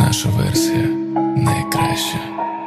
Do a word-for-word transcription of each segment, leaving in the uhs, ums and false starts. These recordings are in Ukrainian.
наша версія найкраща.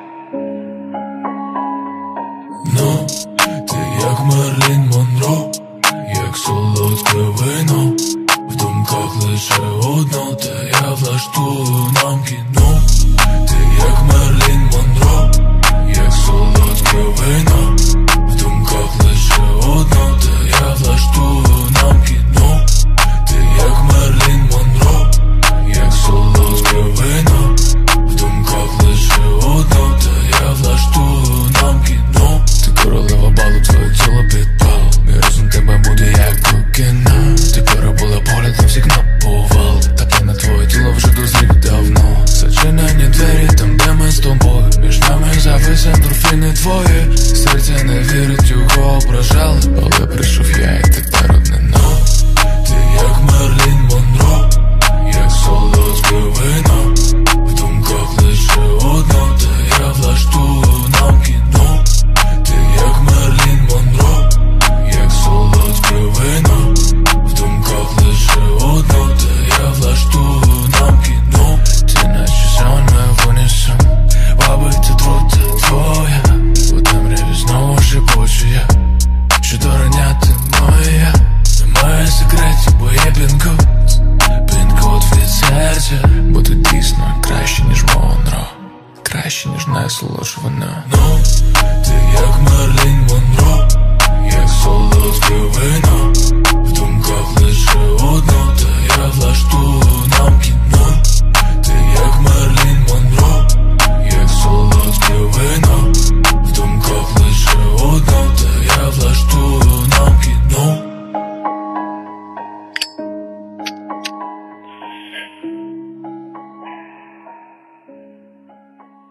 Ну, ти як Мерлін Монро, як солодке вино, в думках лише одно, та я влаштую нам кіно. Ти як Мерлін Монро, як солодке вино, в думках лише одно, та я влаштую нам кіно. Ти як Мерлін Монро, як солодке вино, в думках лише одно, та я влаштую нам кіно. Ти королева балу, твоє тіло підпал, мій розум тебе буде як кокіна. Ти перебула поглядом всіх на повал, так я на твоє тіло вже дозрів давно. Зачинені двері там, де ми з тобою, між нами завис ендорфіни твої. Серце не вірить, його ображали, але прийшов я і тепер однина. Ти як Мерлін Монро, як солодке вино, в думках лише одно, та я влаштую нам кіно. Ти як Мерлін Монро, як солодке вино, в думках лише одно, та я влаштую нам кіно. Ти наче зона в унісон, вабить отрута твоя, у темряві знову шепочу я, що дорання ти моя. Немає секретів, бо є пін-код, пін-код від серця. Буде дійсно краще, ніж Монро, краще, ніж найсолодше вино. Ну, ти як Мерлін